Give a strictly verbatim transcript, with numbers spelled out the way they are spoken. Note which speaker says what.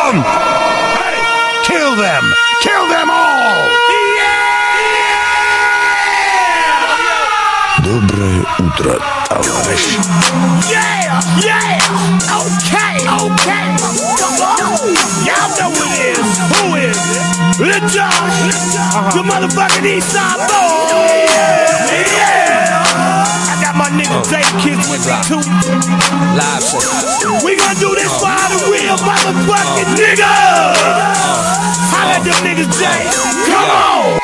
Speaker 1: them! Hey, kill them! Kill them all! Доброе утро, товарищ.
Speaker 2: Yeah, yeah, okay, okay. Y'all know who it is. Who is it? Lil Jon, uh-huh. The motherfucking Eastside boy. Yeah, yeah. I got my nigga Jay Kids with me too.
Speaker 3: Live session.
Speaker 2: We gonna do this for all the real motherfucking niggas. Holla at them niggas, Jay. Come on.